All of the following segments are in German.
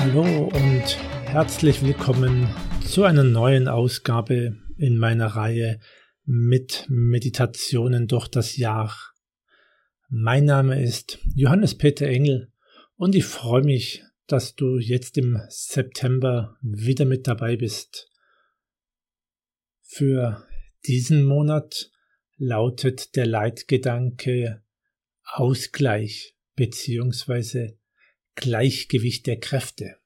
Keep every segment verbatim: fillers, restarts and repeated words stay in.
Hallo und herzlich willkommen zu einer neuen Ausgabe in meiner Reihe mit Meditationen durch das Jahr. Mein Name ist Johannes Peter Engel und ich freue mich, dass du jetzt im September wieder mit dabei bist. Für diesen Monat lautet der Leitgedanke Ausgleich bzw. Gleichgewicht der Kräfte.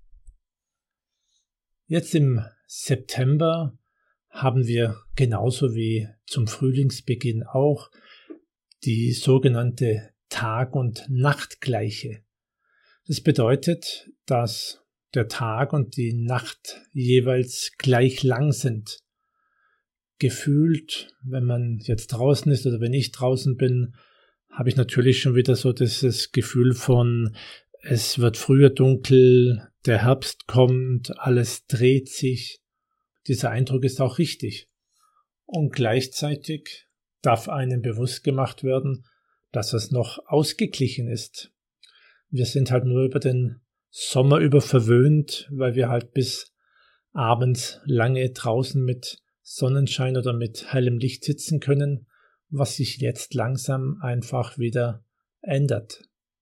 Jetzt im September haben wir genauso wie zum Frühlingsbeginn auch die sogenannte Tag- und Nachtgleiche. Das bedeutet, dass der Tag und die Nacht jeweils gleich lang sind. Gefühlt, wenn man jetzt draußen ist oder wenn ich draußen bin, habe ich natürlich schon wieder so dieses Gefühl von, es wird früher dunkel, der Herbst kommt, alles dreht sich. Dieser Eindruck ist auch richtig. Und gleichzeitig darf einem bewusst gemacht werden, dass es noch ausgeglichen ist. Wir sind halt nur über den Sommer über verwöhnt, weil wir halt bis abends lange draußen mit Sonnenschein oder mit hellem Licht sitzen können, was sich jetzt langsam einfach wieder ändert.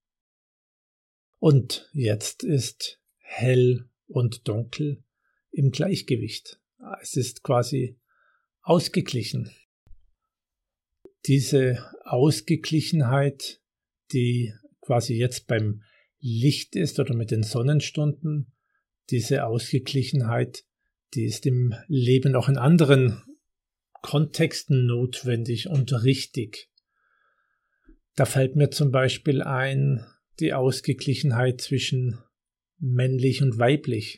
Und jetzt ist hell und dunkel im Gleichgewicht. Es ist quasi ausgeglichen. Diese Ausgeglichenheit, die quasi jetzt beim Licht ist oder mit den Sonnenstunden, diese Ausgeglichenheit, die ist im Leben auch in anderen Kontexten notwendig und richtig. Da fällt mir zum Beispiel ein, die Ausgeglichenheit zwischen männlich und weiblich.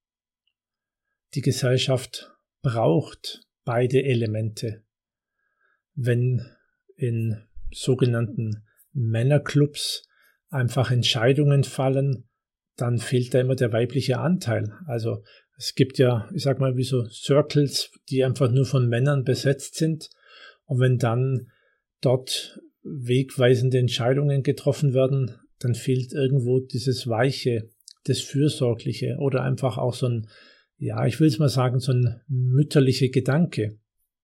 Die Gesellschaft braucht beide Elemente. Wenn in sogenannten Männerclubs einfach Entscheidungen fallen, dann fehlt da immer der weibliche Anteil. Also es gibt ja, ich sag mal, wie so Circles, die einfach nur von Männern besetzt sind. Und wenn dann dort wegweisende Entscheidungen getroffen werden, dann fehlt irgendwo dieses Weiche, das Fürsorgliche oder einfach auch so ein, ja, ich will es mal sagen, so ein mütterlicher Gedanke.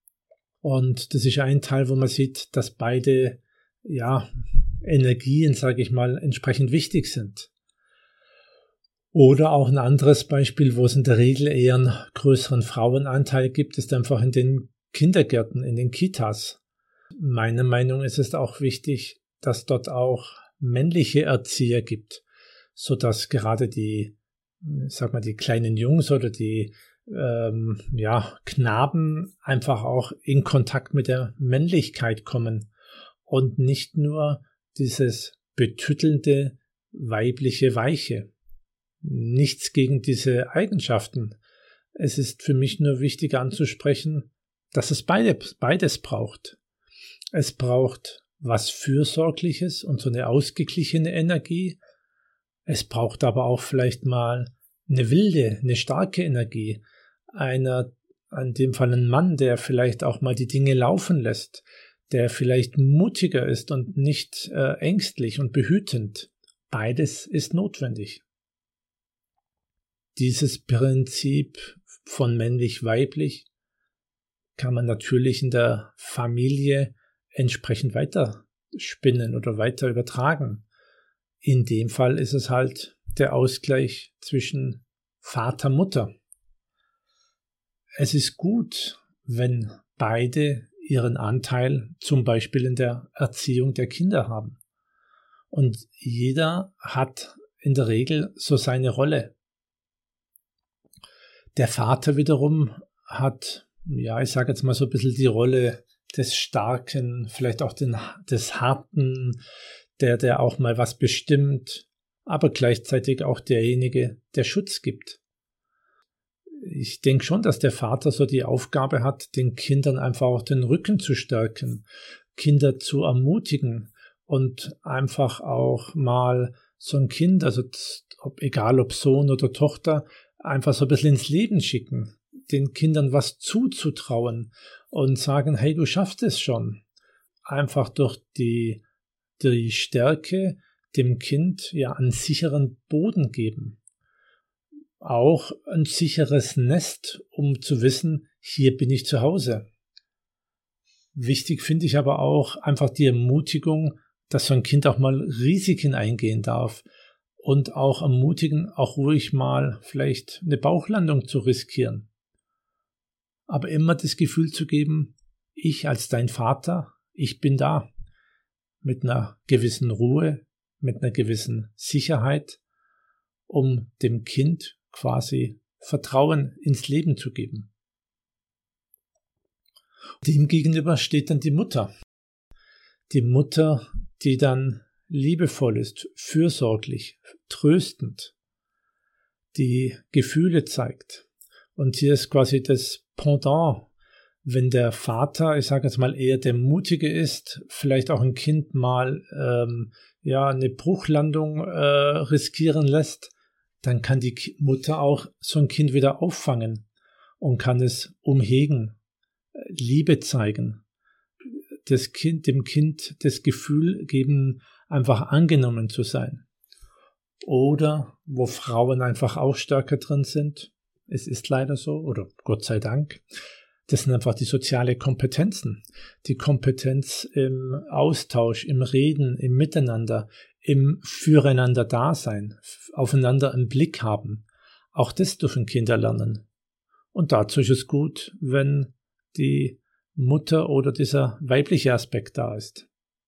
Und das ist ein Teil, wo man sieht, dass beide, ja, Energien, sage ich mal, entsprechend wichtig sind. Oder auch ein anderes Beispiel, wo es in der Regel eher einen größeren Frauenanteil gibt, ist einfach in den Kindergärten, in den Kitas. Meiner Meinung nach ist es auch wichtig, dass dort auch männliche Erzieher gibt, so dass gerade die, sag mal, die kleinen Jungs oder die ähm, ja, Knaben einfach auch in Kontakt mit der Männlichkeit kommen und nicht nur dieses betüttelnde weibliche Weiche. Nichts gegen diese Eigenschaften. Es ist für mich nur wichtig anzusprechen, dass es beide, beides braucht. Es braucht was Fürsorgliches und so eine ausgeglichene Energie. Es braucht aber auch vielleicht mal eine wilde, eine starke Energie. Einer, in dem Fall ein Mann, der vielleicht auch mal die Dinge laufen lässt, der vielleicht mutiger ist und nicht äh, ängstlich und behütend. Beides ist notwendig. Dieses Prinzip von männlich-weiblich kann man natürlich in der Familie entsprechend weiter spinnen oder weiter übertragen. In dem Fall ist es halt der Ausgleich zwischen Vater und Mutter. Es ist gut, wenn beide ihren Anteil zum Beispiel in der Erziehung der Kinder haben. Und jeder hat in der Regel so seine Rolle. Der Vater wiederum hat, ja, ich sage jetzt mal so ein bisschen die Rolle des Starken, vielleicht auch den, des Harten, der, der auch mal was bestimmt, aber gleichzeitig auch derjenige, der Schutz gibt. Ich denke schon, dass der Vater so die Aufgabe hat, den Kindern einfach auch den Rücken zu stärken, Kinder zu ermutigen und einfach auch mal so ein Kind, also ob, egal ob Sohn oder Tochter, einfach so ein bisschen ins Leben schicken, den Kindern was zuzutrauen und sagen, hey, du schaffst es schon. Einfach durch die, die Stärke dem Kind ja einen sicheren Boden geben. auch ein sicheres Nest, um zu wissen, hier bin ich zu Hause. Wichtig finde ich aber auch einfach die Ermutigung, dass so ein Kind auch mal Risiken eingehen darf und auch ermutigen, auch ruhig mal vielleicht eine Bauchlandung zu riskieren. Aber immer das Gefühl zu geben, ich als dein Vater, ich bin da, mit einer gewissen Ruhe, mit einer gewissen Sicherheit, um dem Kind quasi Vertrauen ins Leben zu geben. Dem gegenüber steht dann die Mutter. Die Mutter, die dann liebevoll ist, fürsorglich, tröstend, die Gefühle zeigt. Und hier ist quasi das Pendant, wenn der Vater, ich sage jetzt mal eher der Mutige ist, vielleicht auch ein Kind mal ähm, ja eine Bruchlandung äh, riskieren lässt, dann kann die Mutter auch so ein Kind wieder auffangen und kann es umhegen, Liebe zeigen, das Kind, dem Kind das Gefühl geben, einfach angenommen zu sein. Oder wo Frauen einfach auch stärker drin sind, es ist leider so, oder Gott sei Dank, das sind einfach die soziale Kompetenzen. Die Kompetenz im Austausch, im Reden, im Miteinander, im Füreinander-Dasein, aufeinander im Blick haben. Auch das dürfen Kinder lernen. Und dazu ist es gut, wenn die Mutter oder dieser weibliche Aspekt da ist.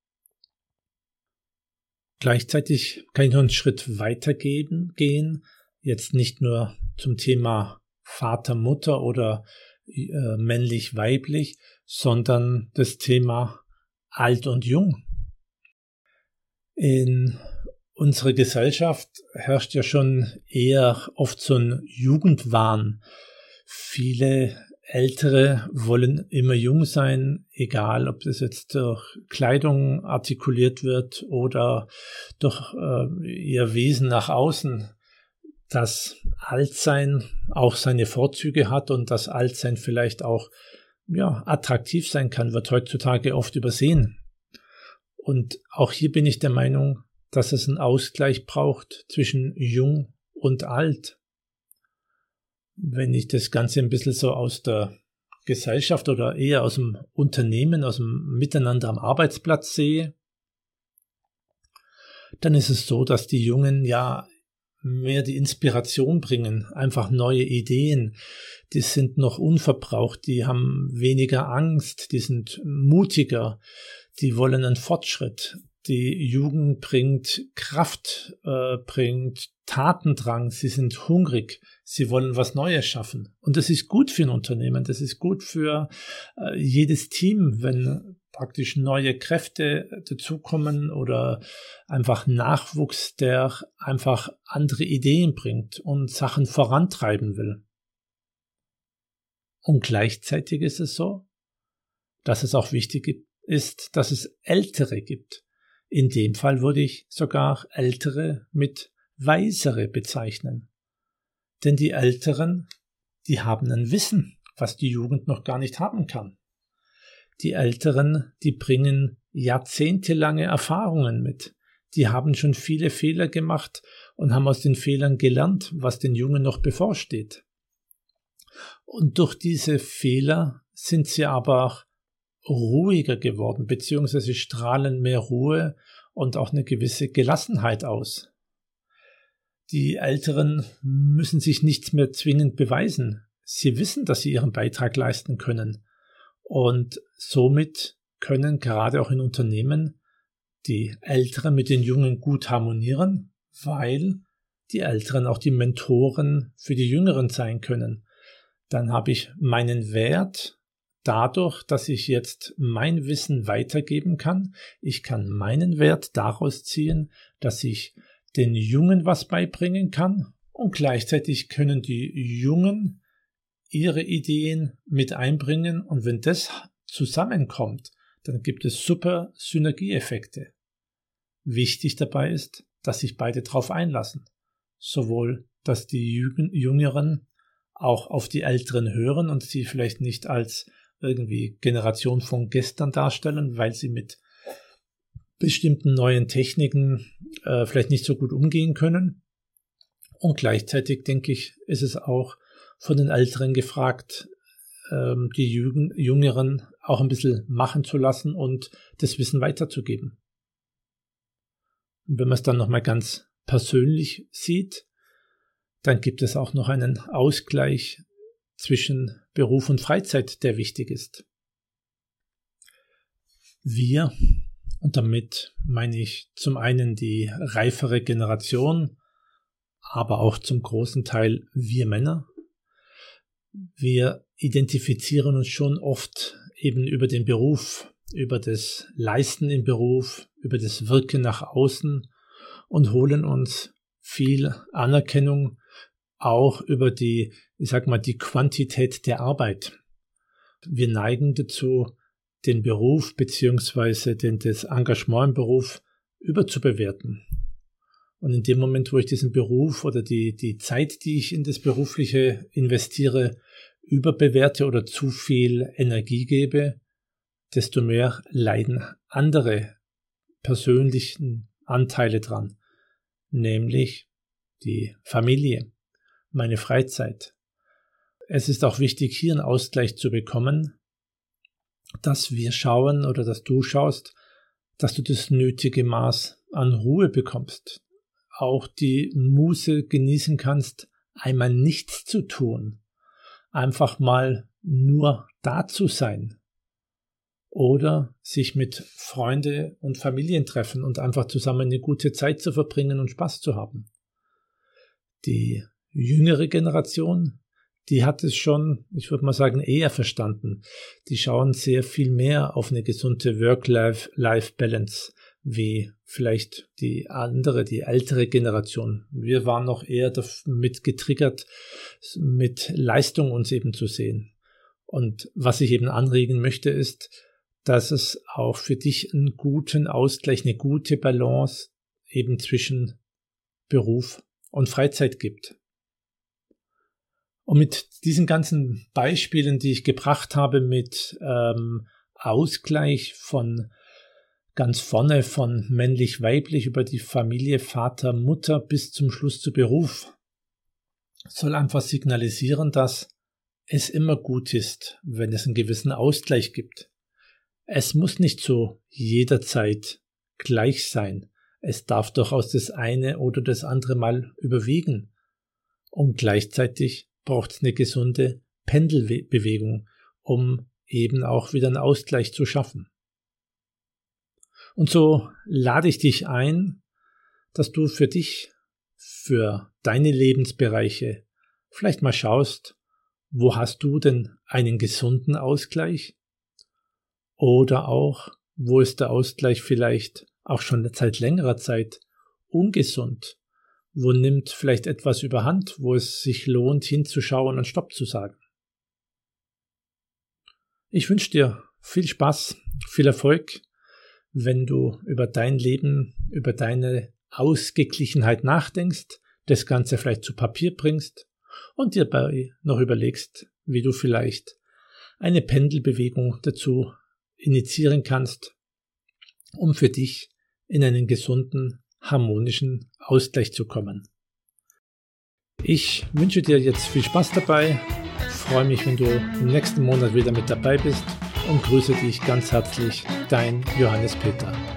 Gleichzeitig kann ich noch einen Schritt weiter gehen, gehen, jetzt nicht nur zum Thema Vater, Mutter oder äh, männlich-weiblich, sondern das Thema alt und jung. In unserer Gesellschaft herrscht ja schon eher oft so ein Jugendwahn. Viele Ältere wollen immer jung sein, egal ob das jetzt durch Kleidung artikuliert wird oder durch äh, ihr Wesen nach außen. Das Altsein auch seine Vorzüge hat und das Altsein vielleicht auch ja, attraktiv sein kann, wird heutzutage oft übersehen. Und auch hier bin ich der Meinung, dass es einen Ausgleich braucht zwischen jung und alt. Wenn ich das Ganze ein bisschen so aus der Gesellschaft oder eher aus dem Unternehmen, aus dem Miteinander am Arbeitsplatz sehe, dann ist es so, dass die Jungen ja mehr die Inspiration bringen, einfach neue Ideen. Die sind noch unverbraucht, die haben weniger Angst, die sind mutiger, die wollen einen Fortschritt. Die Jugend bringt Kraft, äh, bringt Tatendrang, sie sind hungrig, sie wollen was Neues schaffen. Und das ist gut für ein Unternehmen, das ist gut für äh, jedes Team, wenn praktisch neue Kräfte dazukommen oder einfach Nachwuchs, der einfach andere Ideen bringt und Sachen vorantreiben will. Und gleichzeitig ist es so, dass es auch wichtig ist, dass es Ältere gibt. In dem Fall würde ich sogar Ältere mit Weisere bezeichnen. Denn die Älteren, die haben ein Wissen, was die Jugend noch gar nicht haben kann. Die Älteren, die bringen jahrzehntelange Erfahrungen mit. Die haben schon viele Fehler gemacht und haben aus den Fehlern gelernt, was den Jungen noch bevorsteht. Und durch diese Fehler sind sie aber auch ruhiger geworden, beziehungsweise strahlen mehr Ruhe und auch eine gewisse Gelassenheit aus. Die Älteren müssen sich nichts mehr zwingend beweisen. Sie wissen, dass sie ihren Beitrag leisten können. Und somit können gerade auch in Unternehmen die Älteren mit den Jungen gut harmonieren, weil die Älteren auch die Mentoren für die Jüngeren sein können. Dann habe ich meinen Wert dadurch, dass ich jetzt mein Wissen weitergeben kann. Ich kann meinen Wert daraus ziehen, dass ich den Jungen was beibringen kann und gleichzeitig können die Jungen ihre Ideen mit einbringen und wenn das zusammenkommt, dann gibt es super Synergieeffekte. Wichtig dabei ist, dass sich beide drauf einlassen. Sowohl, dass die Jüngeren auch auf die Älteren hören und sie vielleicht nicht als irgendwie Generation von gestern darstellen, weil sie mit bestimmten neuen Techniken äh, vielleicht nicht so gut umgehen können. Und gleichzeitig, denke ich, ist es auch von den Älteren gefragt, die Jüngeren auch ein bisschen machen zu lassen und das Wissen weiterzugeben. Und wenn man es dann nochmal ganz persönlich sieht, dann gibt es auch noch einen Ausgleich zwischen Beruf und Freizeit, der wichtig ist. Wir, und damit meine ich zum einen die reifere Generation, aber auch zum großen Teil wir Männer, wir identifizieren uns schon oft eben über den Beruf, über das Leisten im Beruf, über das Wirken nach außen und holen uns viel Anerkennung auch über die, ich sag mal, die Quantität der Arbeit. Wir neigen dazu, den Beruf beziehungsweise den, das Engagement im Beruf überzubewerten. Und in dem Moment, wo ich diesen Beruf oder die, die Zeit, die ich in das Berufliche investiere, überbewerte oder zu viel Energie gebe, desto mehr leiden andere persönlichen Anteile dran, nämlich die Familie, meine Freizeit. Es ist auch wichtig, hier einen Ausgleich zu bekommen, dass wir schauen oder dass du schaust, dass du das nötige Maß an Ruhe bekommst. Auch die Muße genießen kannst, einmal nichts zu tun, einfach mal nur da zu sein oder sich mit Freunde und Familien treffen und einfach zusammen eine gute Zeit zu verbringen und Spaß zu haben. Die jüngere Generation, die hat es schon, ich würde mal sagen, eher verstanden. Die schauen sehr viel mehr auf eine gesunde Work-Life-Balance wie vielleicht die andere, die ältere Generation. Wir waren noch eher damit getriggert, mit Leistung uns eben zu sehen. Und was ich eben anregen möchte, ist, dass es auch für dich einen guten Ausgleich, eine gute Balance eben zwischen Beruf und Freizeit gibt. Und mit diesen ganzen Beispielen, die ich gebracht habe, mit ähm, Ausgleich von ganz vorne von männlich-weiblich über die Familie, Vater, Mutter bis zum Schluss zu Beruf, soll einfach signalisieren, dass es immer gut ist, wenn es einen gewissen Ausgleich gibt. Es muss nicht zu jeder Zeit gleich sein. Es darf durchaus das eine oder das andere mal überwiegen. Und gleichzeitig braucht es eine gesunde Pendelbewegung, um eben auch wieder einen Ausgleich zu schaffen. Und so lade ich dich ein, dass du für dich, für deine Lebensbereiche vielleicht mal schaust, wo hast du denn einen gesunden Ausgleich? Oder auch, wo ist der Ausgleich vielleicht auch schon seit längerer Zeit ungesund? Wo nimmt vielleicht etwas überhand, wo es sich lohnt, hinzuschauen und Stopp zu sagen? Ich wünsche dir viel Spaß, viel Erfolg, wenn du über dein Leben, über deine Ausgeglichenheit nachdenkst, das Ganze vielleicht zu Papier bringst und dir dabei noch überlegst, wie du vielleicht eine Pendelbewegung dazu initiieren kannst, um für dich in einen gesunden, harmonischen Ausgleich zu kommen. Ich wünsche dir jetzt viel Spaß dabei, freue mich, wenn du im nächsten Monat wieder mit dabei bist und grüße dich ganz herzlich, dein Johannes Peter.